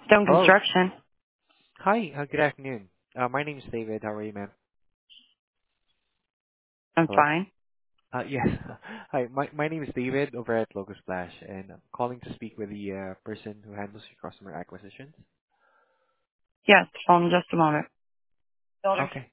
Stone Hello. Construction. Hi, good afternoon. My name is David. How are you, ma'am? I'm Hello? fine. Yes. Hi, my name is David over at Logo Splash, and I'm calling to speak with the person who handles your customer acquisitions. Yes, hold on just a moment. Builder. Okay.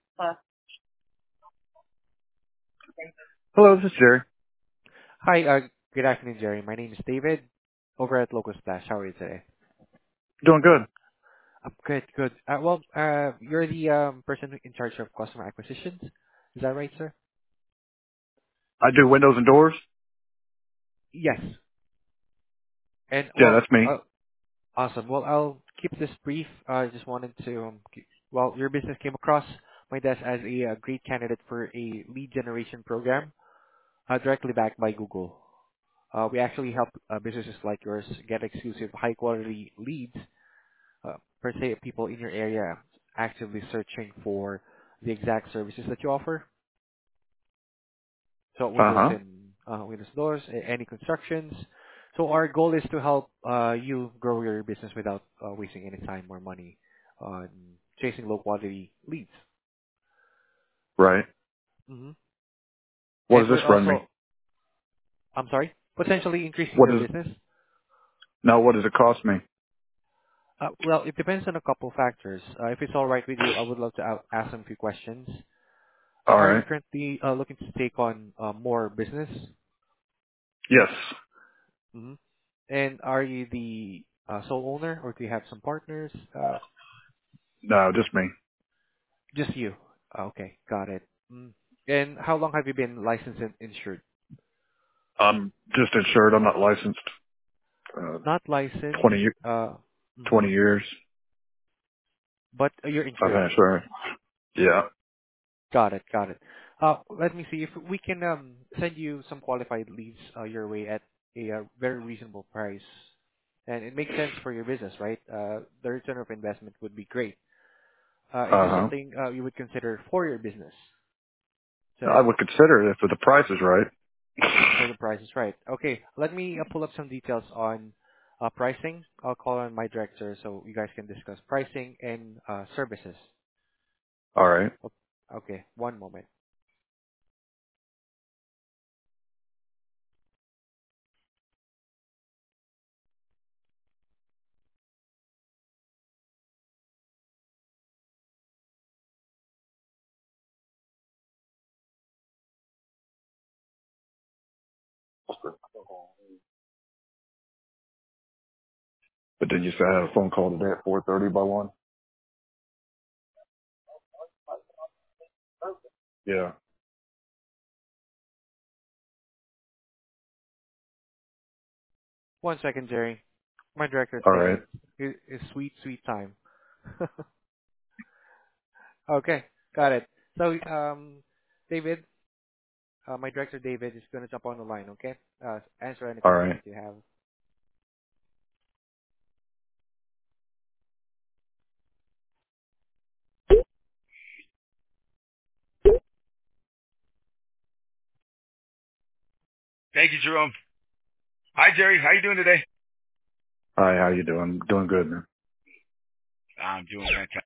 Hello, this is Jerry. Hi, good afternoon, Jerry. My name is David over at Logo Splash. How are you today? Doing good. Good, good. You're the person in charge of customer acquisitions. Is that right, sir? I do windows and doors. Yes. And Yeah, that's me. awesome. Well, I'll keep this brief. I just wanted to, your business came across my desk as a great candidate for a lead generation program directly backed by Google. We actually help businesses like yours get exclusive high quality leads, per se people in your area actively searching for the exact services that you offer. So Uh windows huh. and windows, doors, any constructions. So our goal is to help you grow your business without wasting any time or money on chasing low quality leads. Right. hmm What And does this we're run me? also, I'm sorry, potentially increasing What your does business. no? What does it cost me? Well, it depends on a couple factors. If it's all right with you, I would love to ask some few questions. All Are you right. currently looking to take on more business? Yes. hmm And are you the sole owner, or do you have some partners? No, just me. Just you. Okay, got it. Mm. And how long have you been licensed and insured? I'm just insured. I'm not licensed. Uh, Not licensed, 20, mhm, 20 years. but you're I've insured. had insurance. Yeah. Got it, got it. Let me see if we can send you some qualified leads your way at a very reasonable price. And it makes sense for your business, right? The return of investment would be great. Is Uh this huh. something you would consider for your business? I So would consider it if the price is right. so the price is right. Okay, let me pull up some details on pricing. I'll call on my director so you guys can discuss pricing and services. All right. O- Okay, one moment. But then you said I had a phone call today at 4:30 by one. Yeah. One second, Jerry. My director All takes right. his sweet, sweet time. Okay, got it. So, David, my director David is going to jump on the line, okay? Answer any All questions right. that you have. Thank you, Jerome. Hi, Jerry. How you doing today? Hi. How you doing? Doing good, man. I'm doing fantastic.